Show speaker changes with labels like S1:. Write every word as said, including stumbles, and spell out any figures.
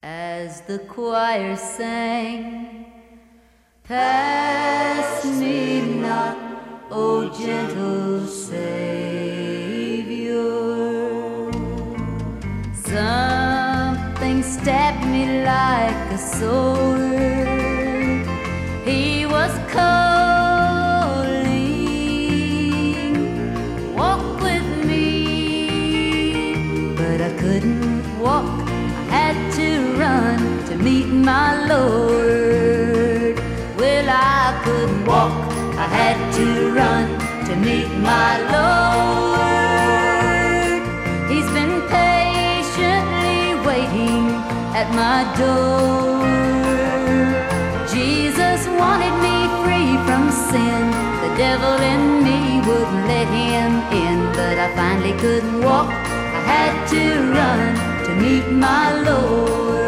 S1: as the choir sang, "Pass me not, O gentle Savior." Something stabbed me like a sword. He was calling, "Walk with me," but I couldn't walk. I had to run to meet my Lord. Well, I couldn't walk. I had to run to meet my Lord. He's been patiently waiting at my door. Jesus wanted me free from sin. The devil in me wouldn't let him in, but I finally couldn't walk. I had to run to meet my Lord.